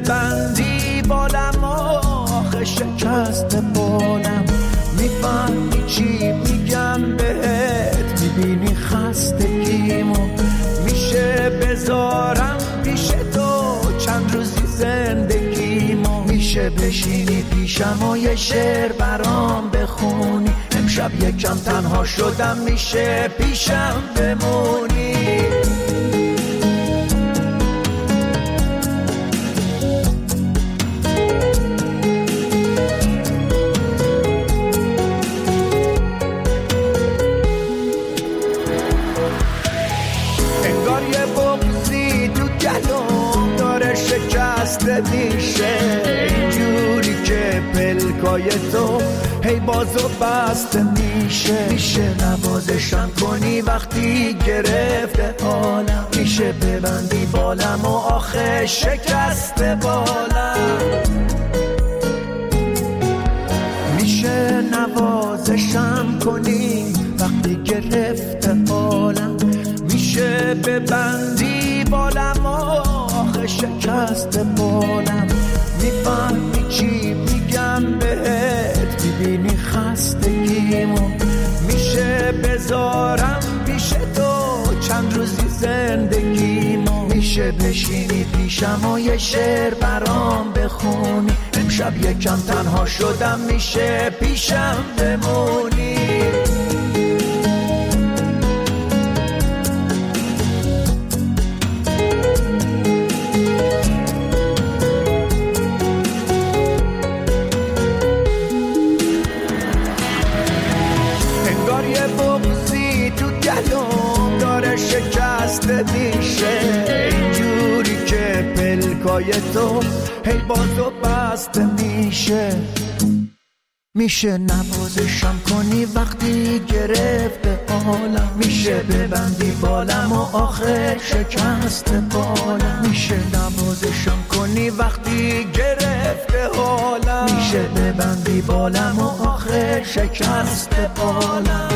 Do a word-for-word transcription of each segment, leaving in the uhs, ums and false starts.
ببندی بالم آخه شکست بالم. میفهمی چی میگم بهت، میبینی خستگیمو میشه بذارم پیش تو چند روزی زندگیمو. میشه بشینی پیشم و یه شعر برام بخونی، امشب یکم تنها شدم میشه پیشم بمونی. انگار یه بغضی تو گلوم داره شکسته میشه، اینجوری که پلکای تو هی بازو بسته میشه. میشه نوازشم کنی وقتی گرفته حالم، میشه ببندی بالم و آخه شکسته بالم. میشه نوازشم کنی وقتی گرفته حالم، میشه ببندی بالم و آخه شکسته بالم. میفهمی چی میگم بهت، میبینی خستگیمو میشه بذارم پیش تو چند روزی زندگیمو. میشه بشینی پیشم و یه شعر برام بخونی، امشب یکم تنها شدم میشه پیشم بمونی. شکسته میشه اینجوری که پلکای تو هی بازو بسته میشه. میشه نوازشم کنی وقتی گرفته حالم، میشه ببندی بالم و آخه شکسته بالم. میشه نوازشم کنی وقتی گرفته حالم، میشه ببندی بالم و آخه شکسته بالم.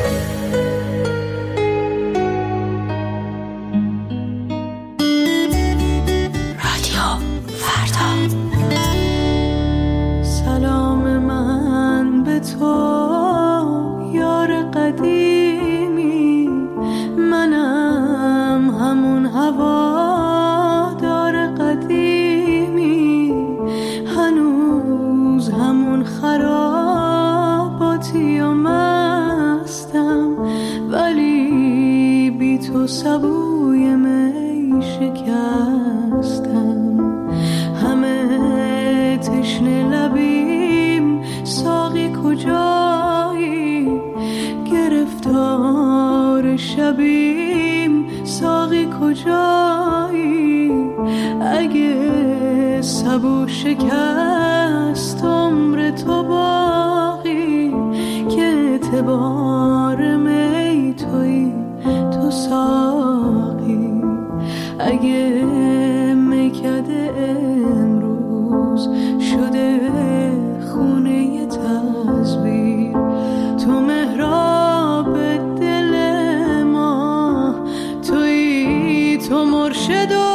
سلام من به تو یار قدیمی، منم همون هوادار قدیمی، هنوز همون خراباتی و مستم، ولی بی تو سبوی می شکستم. همه تشنه لبیم ساقی کجایی، گرفتار شبیم ساقی کجایی. اگه سبو شکست عمر تو باقی، که اعتبار می توی تو ساقی. اگه میکده امروز شده خونه تصویر، تو محراب دل ما توی، تو مرشد و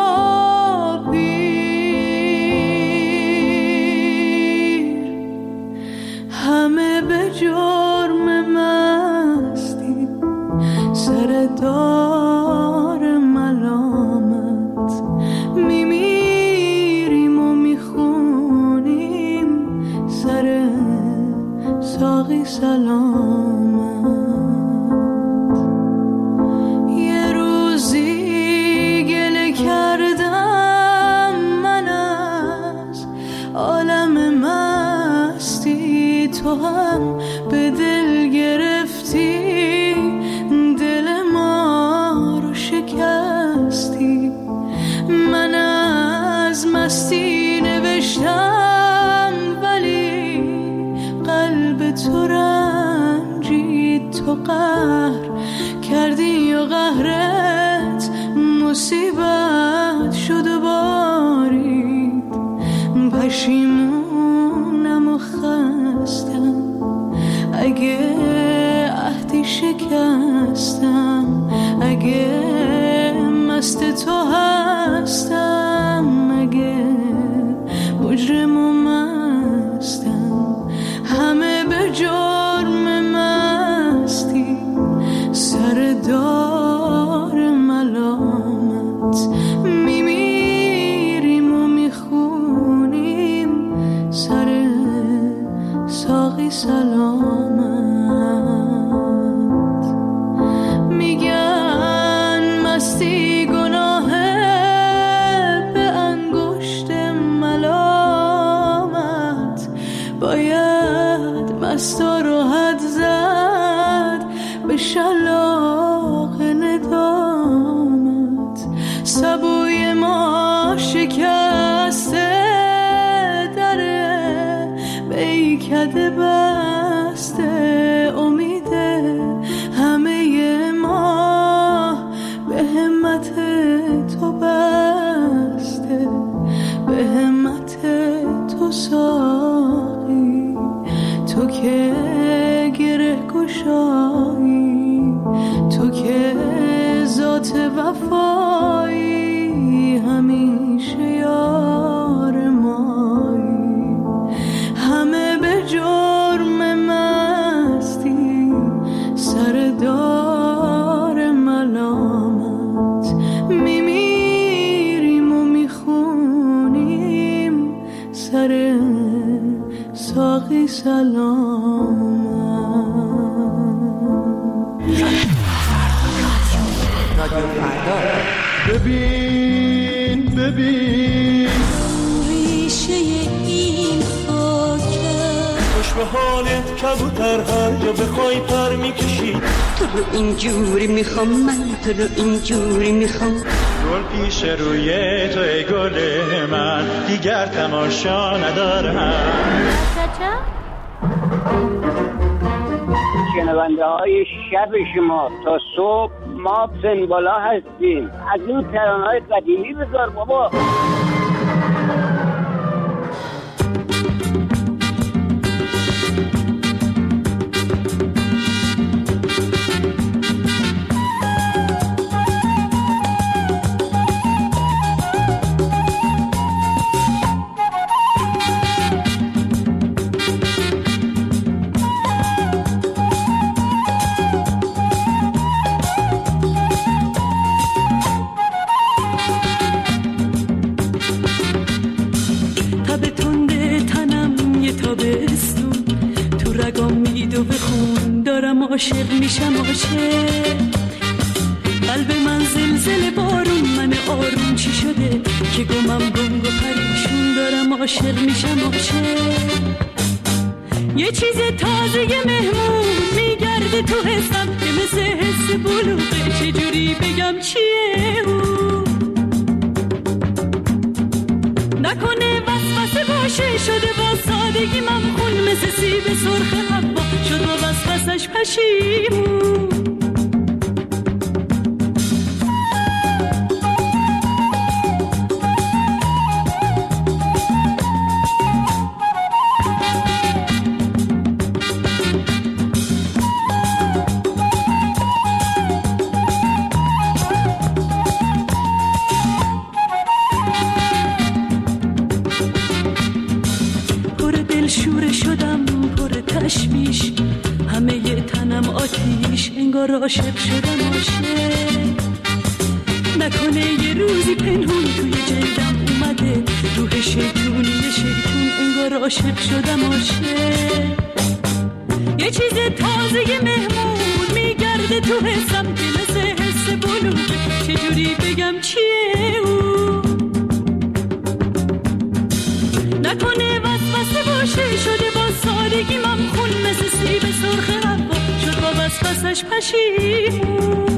پیر. همه به جرم مستی سر دار ملامت، میمیریم و میخونیم سر ساقی سلامت. یه روزی گله کردم من از عالم مستی، تو هم به دل گرفتی دل ما رو شکستی. من از مستی نوشتم ولی قلب تو رنجید، تو قهر کردی و قهرت مصیبت شد و بارید. پشیمونم و خستم اگه عهدی شکستم، اگه مست تو هستم، اگه ساقی سلامت. میگن مستی گناهه به انگشت ملامت، باید مستا رو حد زد به شلاق ندامت. سبوی ما شکسته دره بیکده بسته، امیده همه ما به همت تو بسته، به همت تو ساقی، تو که گره گشایی، تو که ذات وفایی، همیشه یار مایی. همه به جرم مستی سردار ملامت، میمیریم و میخونیم سر ساقی سلامت. ببین ببین ریشه این خاکه، خوش به حالت کبوتر هر جا بخوای پر میکشی. تو رو اینجوری میخوام، من تو رو اینجوری میخوام. گل پیش روی تو ای گل من، دیگر تماشا ندارم. شنونده های شب شما تا صبح ما سنبالا هستیم. از این ترانه های قدیمی بذار بابا. عاشق میشم عاشق، قلب من زلزله بارون، من آروم چی شده که گمم گنگ و پریشون، دارم عاشق میشم عاشق. یه چیز تازه مهمون میگرده تو حسم که مثل حس بلوغه، چجوری بگم چیه او؟ نکنه وسوسه باشه، شده با سادگی ممخون، مثل سیب سرخ حبا شد با وسوسش پشیمون. انگار عاشق شدم عاشق، نکنه یه روزی پنهون توی جلدم اومده روح شیطونی شیطون، انگار عاشق شدم عاشق. یه چیز تازه مهمون میگرده تو حسم که مثل حس بلوغه، چجوری بگم چیه او؟ نکنه وسوسه باشه، شده با سادگی ممخون، مثل سیب سرخ حبا شد با وسوسش پشیمون.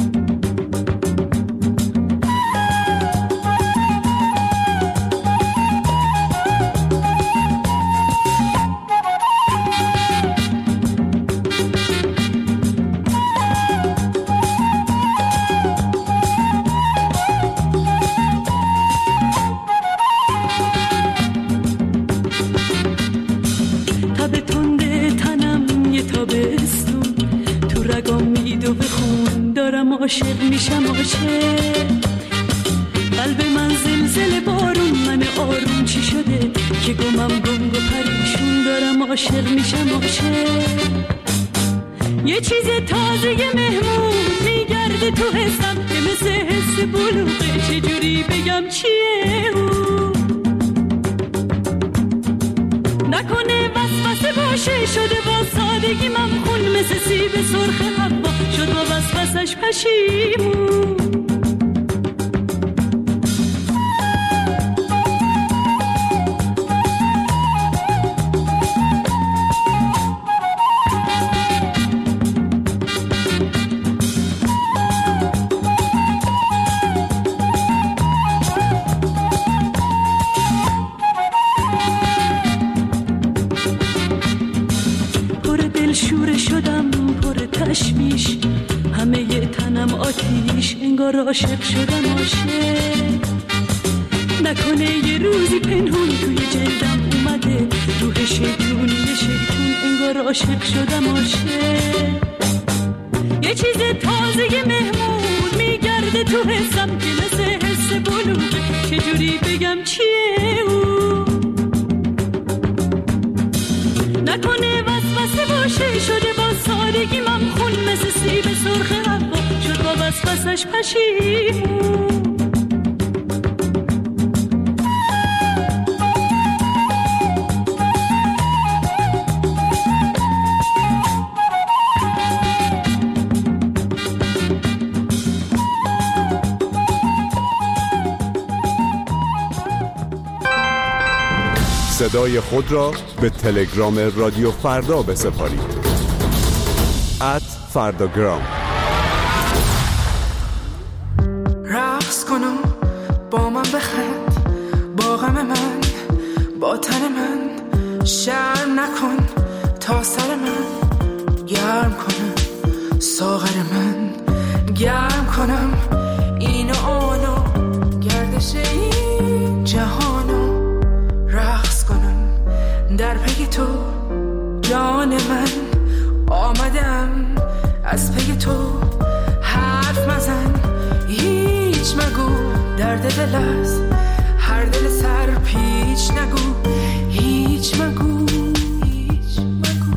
عاشق میشم عاشق، قلب من زلزله بارون، من آروم چی شده که گمم گنگ و پریشون، دارم عاشق میشم عاشق. یه چیز تازه مهمون میگرده تو حسم که مثل حس بلوغه، چجوری بگم چیه او؟ نکنه وسوسه باشه شده با سادگی من خون مثل سیب سرخ حوا شد با وسوسش پشیمون. تشویش همه ی تنم آتیش انگار عاشق شدم عاشق. نکنه یه روزی پنهون توی جلدم اومده روح شیطونی شیطون انگار عاشق شدم عاشق. یه چیز تازه مهمون میگرده تو حسم که مثل حس بلوغه چجوری بگم چیه او. نکنه وسوسه باشه شده با سادگی من خون مثل سیب سرخ حوا شد با وسوسش پشیمون. صدای خود را به تلگرام رادیو فردا بسپارید. ات فرداگرام. رقص کنم با من بخند با غم من با تن من شرم نکن تا سر من گرم کنم ساغر من گرم کنم این و آنو گردش این جهانو رقص کنم در پی تو جان من آمدم از پی تو حرف مزن هیچ مگو درد دل است هر دل سر پیچ نگو هیچ مگو هیچ مگو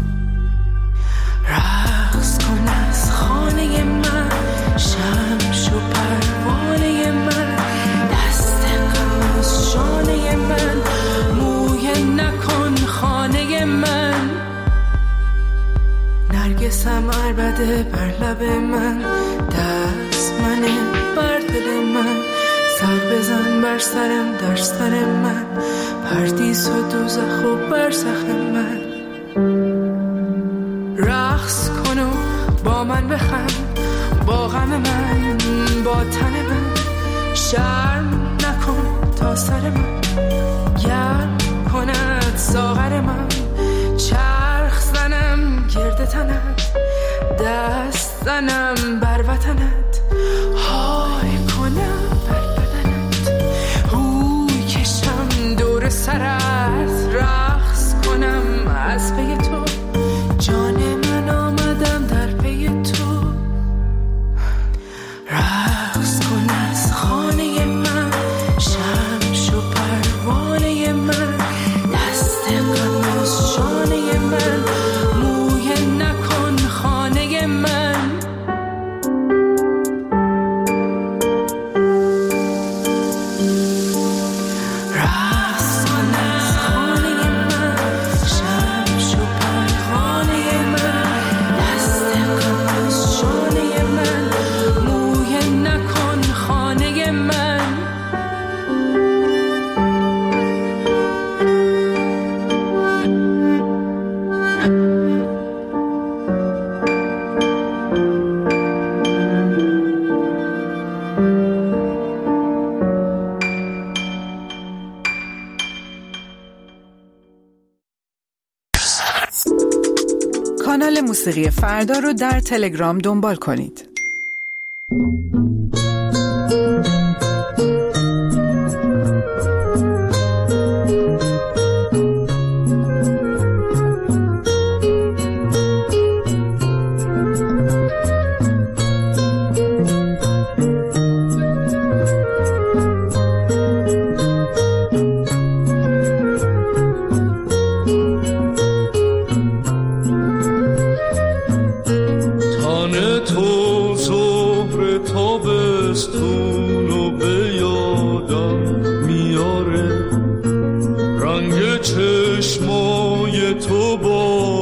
رقص کن از خانه من شمش و پروانه من دست غم از شانه من موی نکن خانه من نرگسم عربده بر لب من دست منه بر دل من سر بزن بر سرم در سر من پردیس و دوزخ و برزخ من رقص کن و با من بخند با غم من با تن من شرم نکن تا سر من گرم کند ساغر من چرخ زنم گرد تنت دست زنم بر وطنت های کنم بر بدنت هوی کشم دور سرت رقص کنم از پی تو جان من آمدم در پی تو رقص کن از خانه من شمش و پروانه من دست غم از شانه من موی نکن خانه من کانال موسیقی فردا رو در تلگرام دنبال کنید. چشمای تو با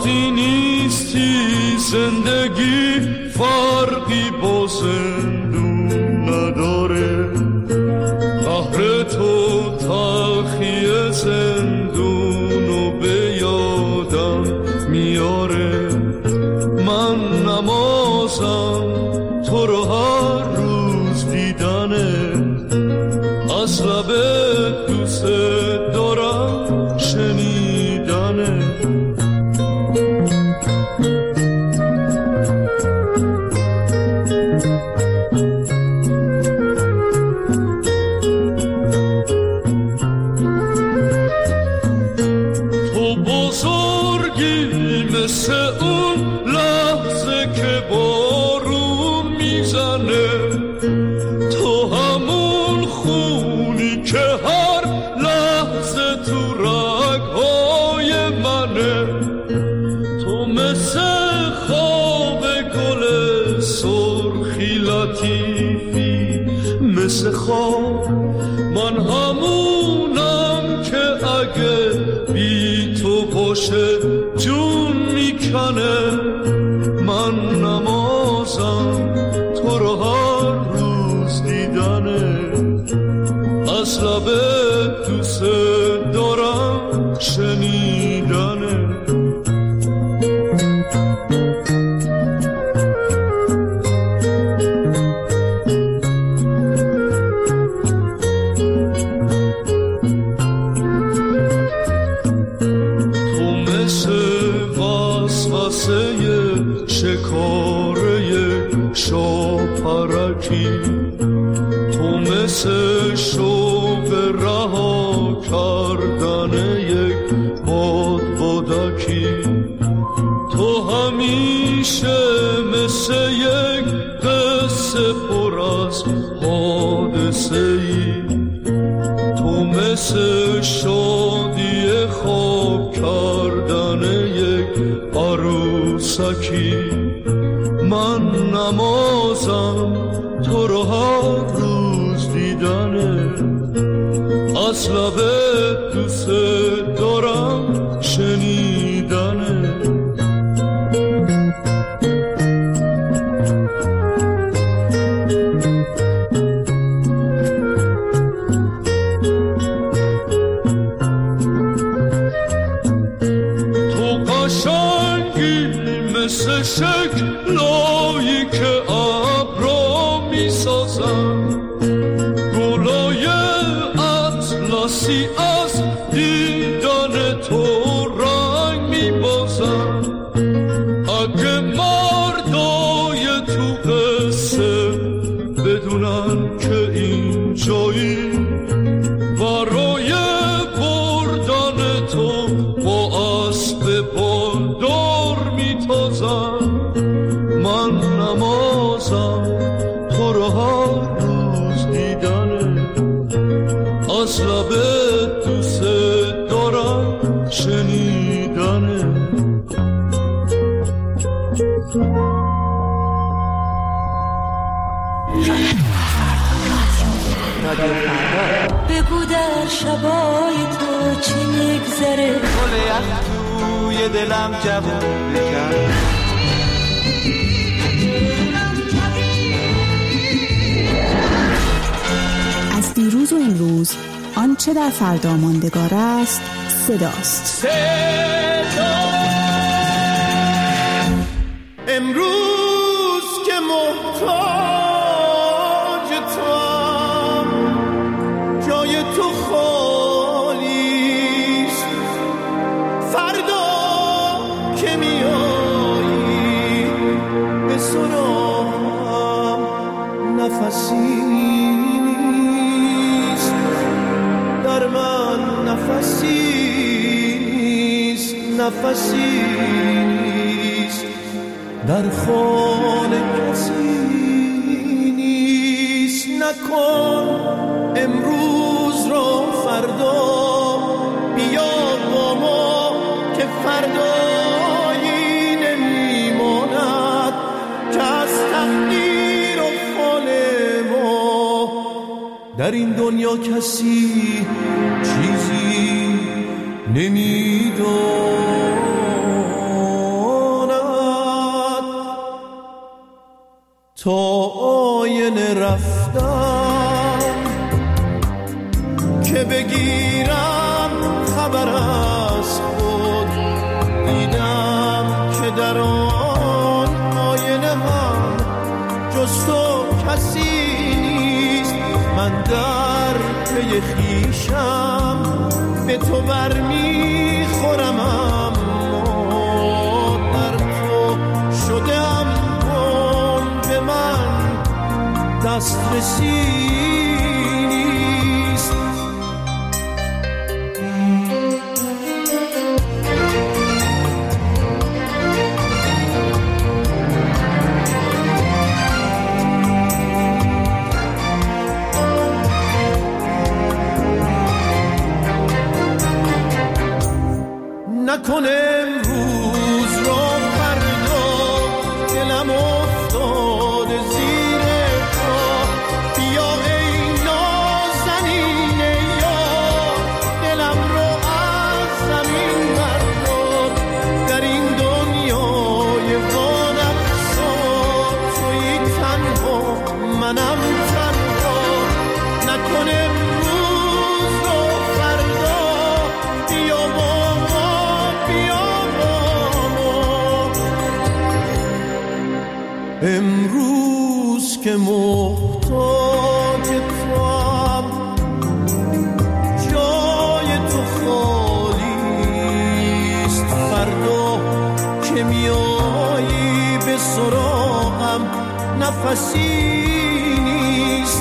وقتی نیستی زندگی فرقی با زندون نداره، قهر تو تلخی زندونو به یادم میاره. من نمازم تو رو هر روز دیدنه، از لب دوست دارم شنیدنه. تو بزرگی مثل اون لحظه که بارون میزنه، تو همون خونی که هر لحظه تو رگهای منه. تو مثل خواب گل سرخی لطیفی، مثل خواب من همونم که اگه بی تو باشه جون میکنه. من نمازم تو رو هر روز دیدنه، از لب دوست دارم شنیدنه. شکاره شاپرکی، تو مثل شوق رها کردن یک باد بادکی. تو همیشه مثل یک قصه پر از حادثه ای، تو مثل شادی خواب کردن یک عروسکی. من نمازم تو رو هر روز دیدنه، از لب دوست دارم شنیدنه. مثل شکلایی که ابرا میسازن، گلای اطلسی از دیدن تو رنگ میبازن. اگه مردای تو قصه بدونن که این جایی برای بردن تو با اسب پالدار میتازن. من نمازم تو رو هر روز دیدنه، از لب دوست دارم شنیدنه. بگو در شبای تو چی میگذره، گل یخ توی دلم جوون بکن. از دیروز و امروز آنچه در فردا ماندگار است صداست. صدا امروز که محتاج توام، جای تو خالیست. فردا که میایی به سرام نفسی نیست، در من نفسی نیست، نفسی نیست، در خانه کسی نیست. نکن امروز رو فردا، بیا با ما که فردایی نمیماند که از تقدیر و فال ما در این دنیا کسی چیزی نمیداند. تا آینه رفتم که بگیرم خبر از خود، دیدم که در آن آینه هم جز تو کسی نیست. من در پی خویشم به تو برمیخورم، اما در تو شدم گم، به من دسترسی نیست. نکنه امروز رو فردا، دلم افتاده زیر پا. بیا ای نازنین یار، دلم رو از زمین بردار. در این دنیای وانفسا تویی تنها، منم تنها. نکنه امروز رو فردا، بیا با امروز که محتاج توام، جای تو خالیست. فردا که میایی به سراغم، نفسی نیست.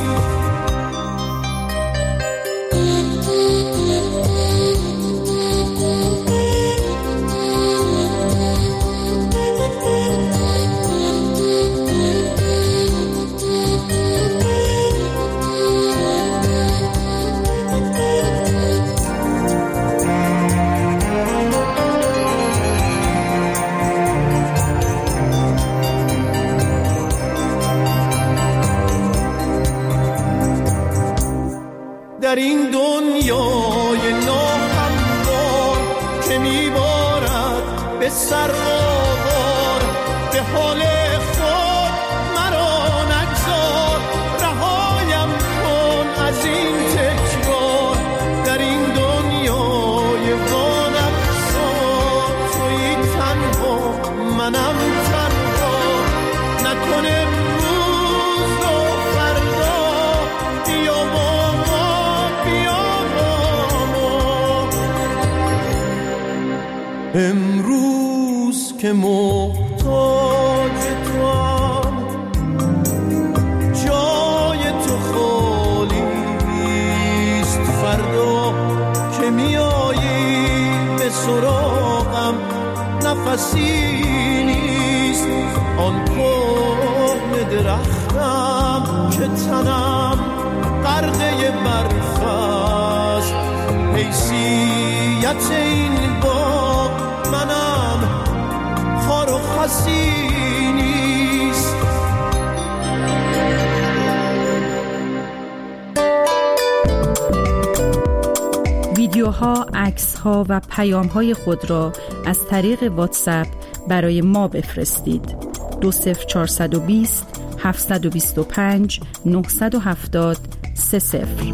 در این دنیای ناهموار که میبارد به سر آوار، به حال خود مرا نگذار. رهایم کن از این تکرار، در این دنیای وانفسا تویی تنها، منم تنها. نکنه امروز رو فردا، بیا با امروز که محتاج توام، جای تو خالیست. فردا که میایی به سراغم، نفسی نیست. آن کهن درختم که تنم غرقه برف است، حیثیت این باغ منم خار و خسی نیست. ویدیوها، عکس‌ها و پیام‌های خود را از طریق واتساپ برای ما بفرستید. دو صفر چهارصد و بیست هفتصد و بیست و پنج نهصد و هفتاد سه صفر.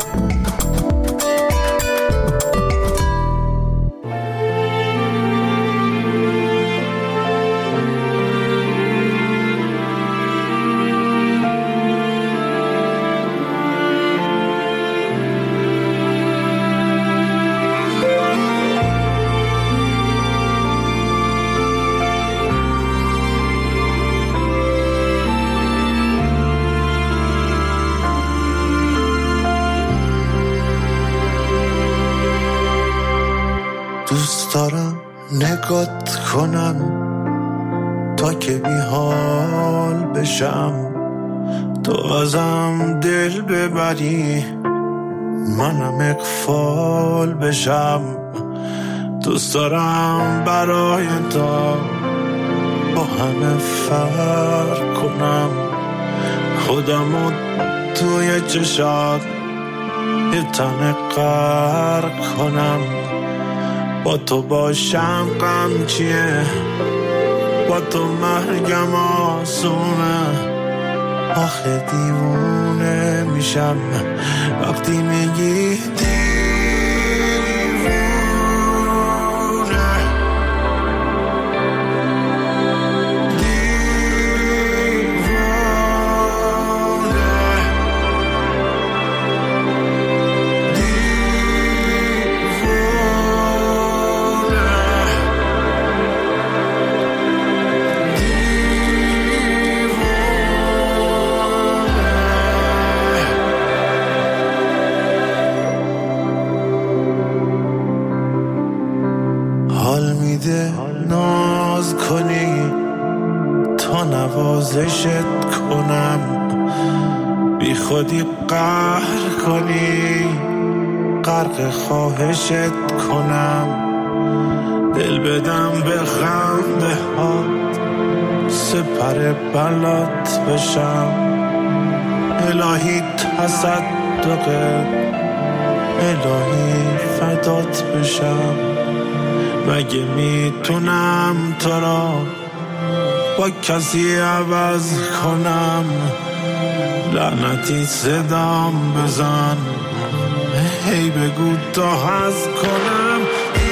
دوست دارم نگات کنم تا که بی حال بشم، تو ازم دل ببری منم اغفال بشم. دوست دارم برای تو با همه فرق کنم، خودمو توی چشات یه تنه غرق کنم. با تو باشم غم چیه، با تو مرگم آسونه، آخه دیوونه میشم وقتی میگی ناز کنی تا نوازشت کنم، بی خودی قهر کنی غرق خواهشت کنم، دل بدم به خنده هات سپر بلات بشم، الهی تصدقت الهی فدات بشم، مگه میتونم تو را با کسی عوض کنم، لعنتی صدام بزن هی بگو تا هست کنم.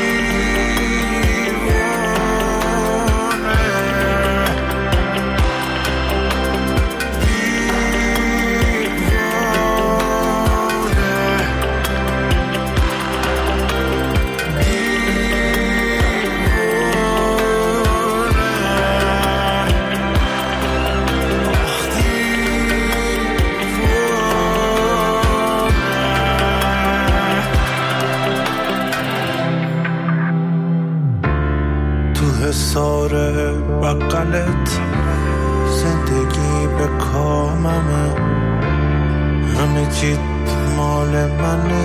ساره بقلت زندگی به کاممه، همه چیت مال منه،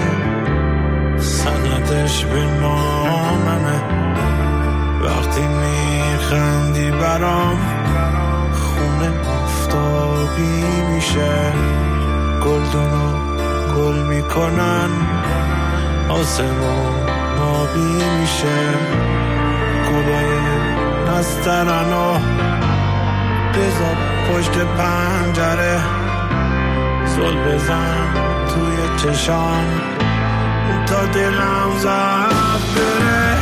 سندش به ناممه، وقتی میخندی برام خونه آفتابی میشه، گلدونو گل میکنن آسمون آبی میشه، گلای نسترنو بذار پشت پنجره، زل بزن توی چشام تا دلم زد بره.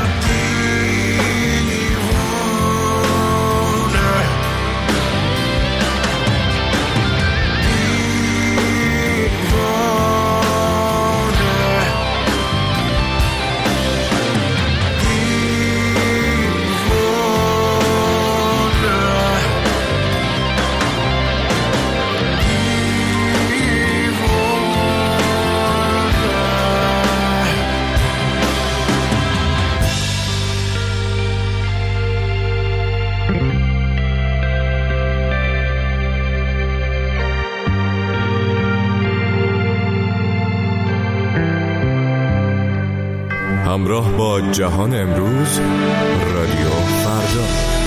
همراه با جهان امروز، رادیو فردا.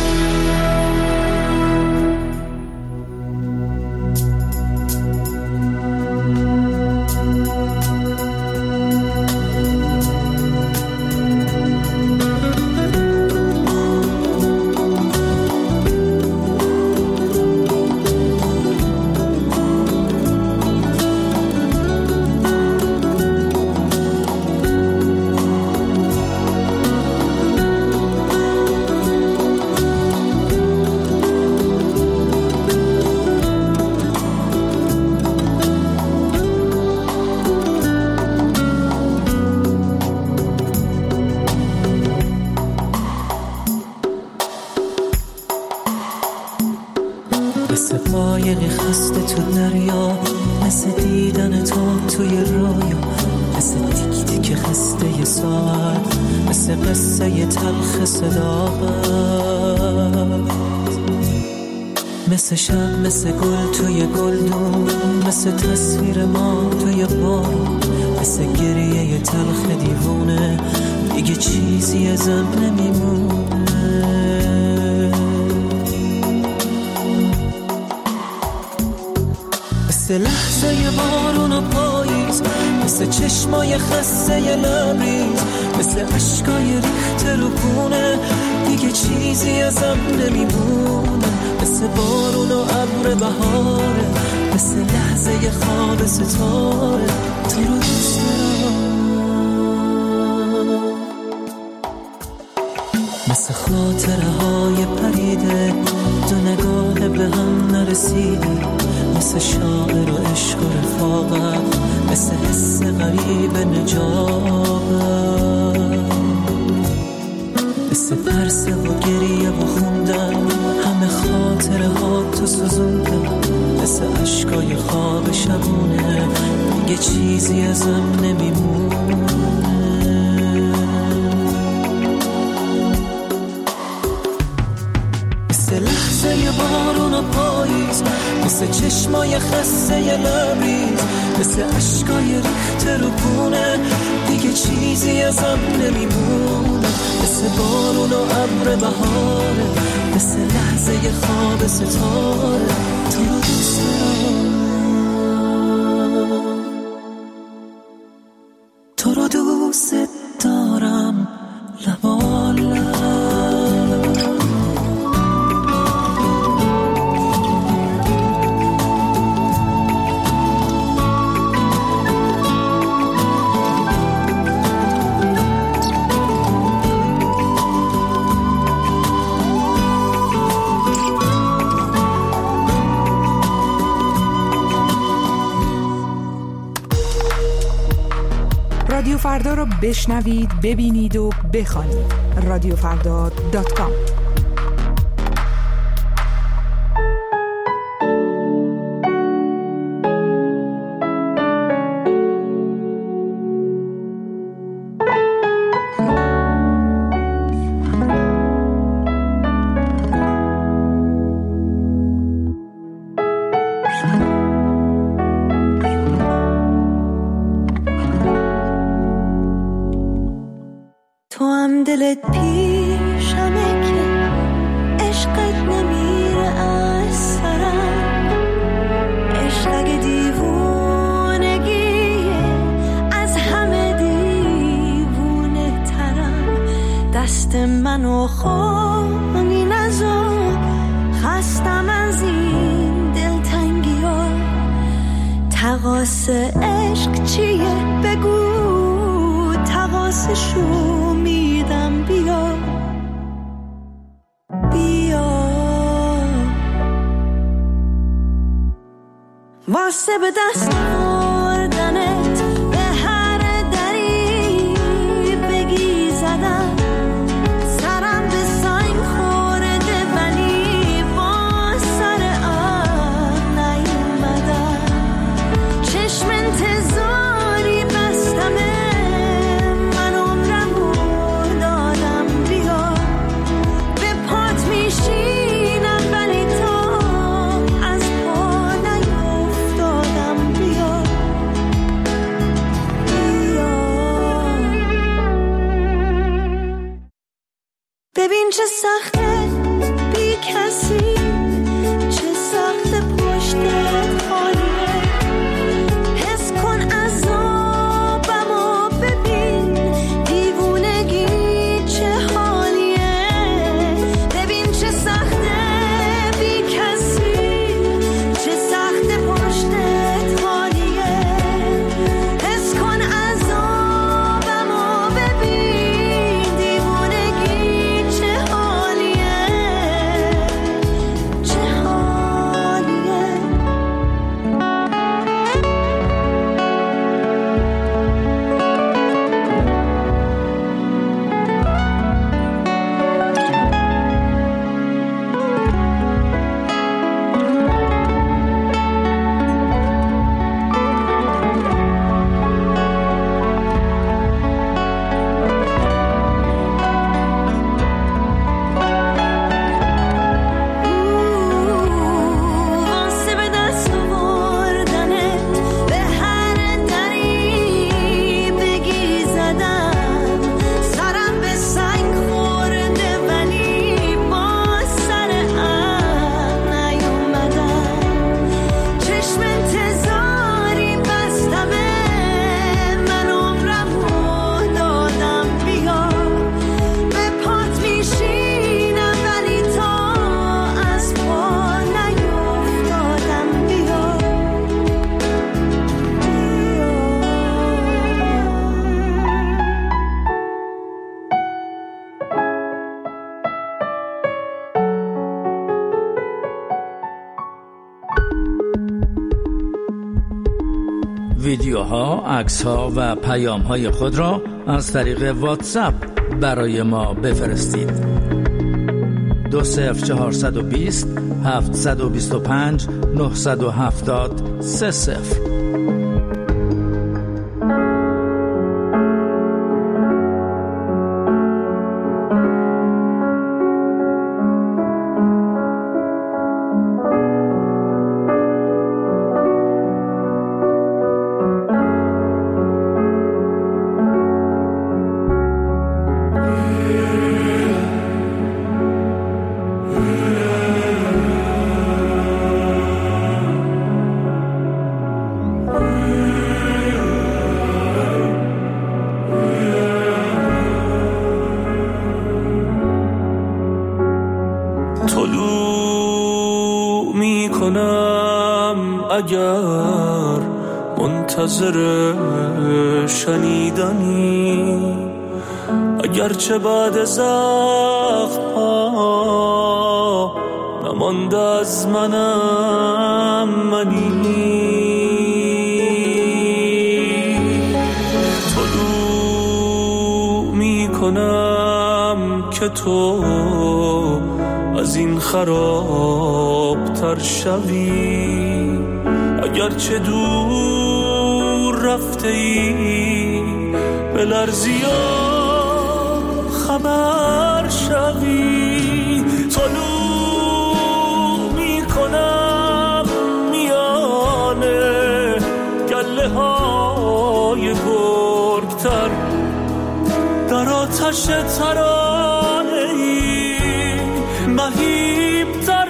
مثل قایقی خسته تو دریا، مثل دیدن تو توی رویا، مثل تیک تیک خسته ی ساعت، مثل قصه ی تلخ صداقت، مثل شب مثل گل توی گلدون، مثل تصویر ما توی بارون، مثل گریه ی تلخ دیوونه، دیگه چیزی ازم نمیمونه. مثل لحظه ی بارون و پاییز، مثل چشمای خسته ی لبریز، مثل عشقای ریخته رو خونه، دیگه چیزی ازم نمیمونه. مثل بارون و ابر بهاره، مثل لحظه خواب ستاره. تو رو دوست دارم، مثل خاطره های پریده، دو نگاه به هم نرسیده، مثل شاعر و عشق و رفاقت، مثل حس غریب نجابت، مثل پرسه و گریه و خوندن، همه خاطره ها تو سوزوندن، مثل عشقای خواب شبونه، دیگه چیزی ازم نمیمونه. مثل لحظه بارون و پاییز، مثل چشمای خسته لبریز، مثل عشقای ریخته رو گونه، دیگه چیزی ازم نمیمونه. مثل بارون و ابر بهاره، مثل لحظه خواب ستاره. تو رو دوست دارم، تو رو دوست دارم، لبالم. رادیو فردا رو بشنوید، ببینید و بخوانید. رادیو فردا دات کام. دلت پیشمه که عشقت نمیره از سرم، عشق اگه دیوونگیه از همه دیوونه ترم. دست منو خونی نزار، خستم از این دلتنگی ها. تقاس عشق چیه بگو، تقاسشو میدم. بیا بیا واسه به دست آوردنت به هر دری بگی زدم. سرم به سنگ خورده ولی با سر آب نیومدم. چشم انتظاری بستمه، ببین چه سخته بی کسی، چه سخته پشتت خالیه. حس کن عذابمو، ببین دیوونگی چه حالیه. ببین چه سخته بی کسی، چه سخته پشتت خالیه. حس کن عذابمو، ببین دیوونگی ویدیوها، عکس‌ها و پیام‌های خود را از طریق واتساپ برای ما بفرستید. دو صفر چهارصد و بیست هفتصد و بیست و پنج نهصد و هفتاد سه صفر. اگر منتظر شنیدنی، اگرچه بعد زخم ها نمانده از منم منی، طلوع می کنم که تو از این خراب تر شوی، اگرچه دور رفته ای بلرزی و خبر شوی، طلوع می کنم میانه گله های گرگتر، در آتش ترانه ای مهیبتر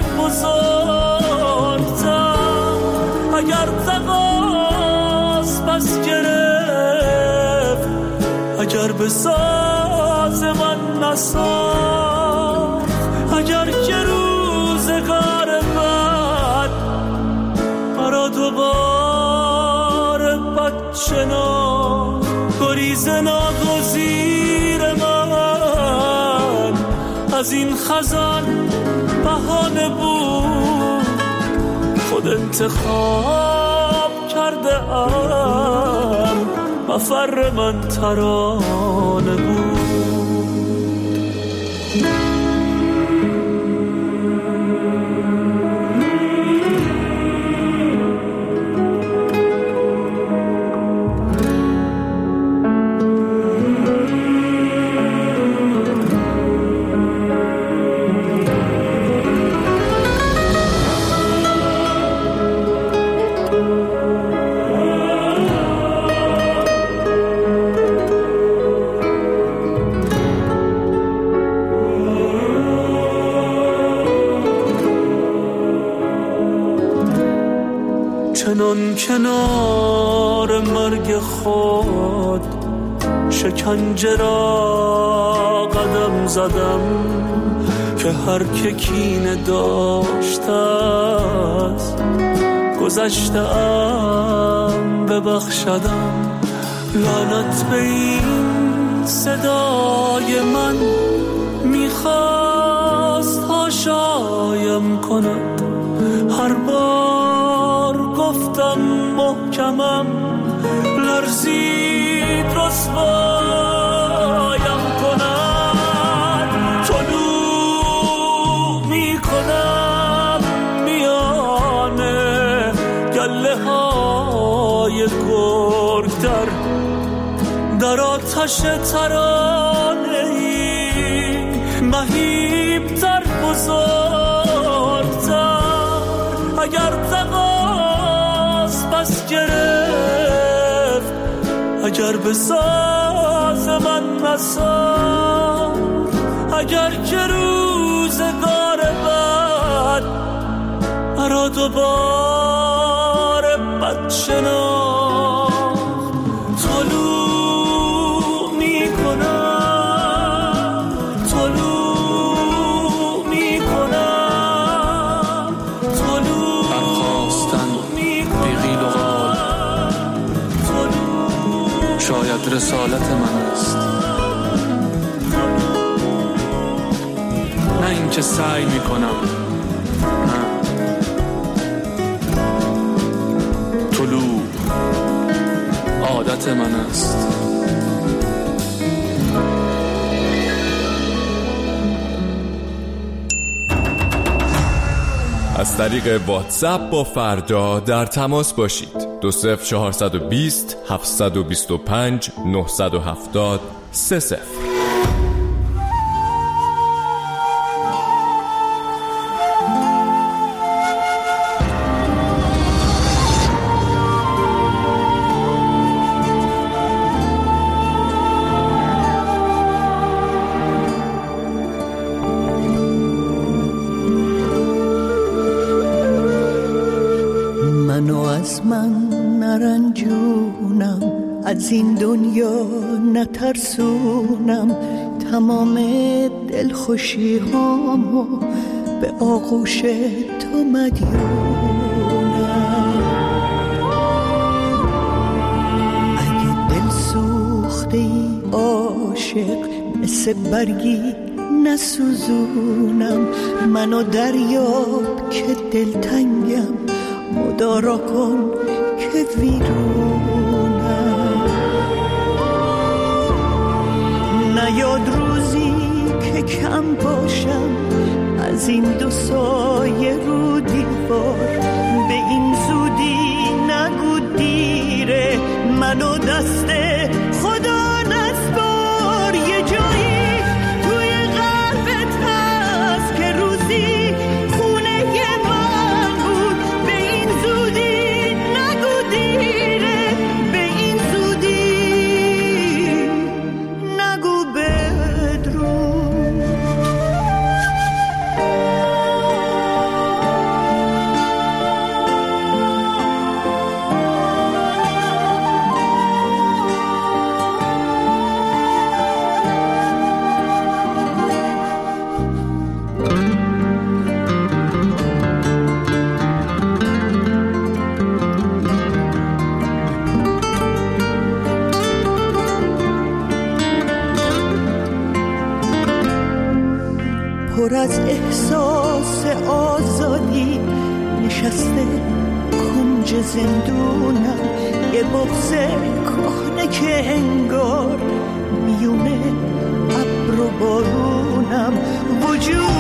بزرگتر، اگر تقاس پس گرفت، اگر به ساز من نساخت، اگر که روزگار بد برا دوباره بد شناخت، گریز ناگزیر من از این خزان بهانه بود، خود انتخاب کرده ام مفر من ترانه بود. چنان کنار مرگ خود شکنجه را قدم زدم، که هر که کینه داشته است گذشته ام ببخشدم، لعنت به این صدای من میخواست هاشایم کند، هر بار گفتم محکمم لرزید رسوایم کند، طلوع می کنم میانه گله های گرگتر، در آتش ترانه ای مهیبتر بزرگتر، اگر تقاس پس گرفت، اگر به ساز من نساخت، اگر که روزگار بد مرا دوباره بد شناخت، طلوع می کنم، طلوع می کنم، طلوع برخواستن بیغیل و غال، شاید رسالت من است، نه اینکه سعی می کنم، نه، طلوع رسالت من است. از طریق واتساپ با فردا در تماس باشید. دو صفر چهارصد و بیست هفتصد و بیست و پنج نهصد و هفتاد سه صفر. از این دنیا نترسونم، تمام دلخوشی هامو به آغوش تو مدیونم. اگه دل سوخته ای عاشق مثل برگی نسوزونم، منو دریاب که دلتنگم، مدارا کن که ویرونم. نیاد روزی که کم باشم از این دو سایه رو دیوار، به این زودی نگو دیره، منو دست خدا نسپار. یه جایی توی قلبت هست که روزی خونه من بود، به این زودی نگو دیره، به این زودی نگو بدرود. پر از احساس آزادی نشسته کنج زندونم، یه بغض کهنه که انگار میونه ابر و بارونم. وجود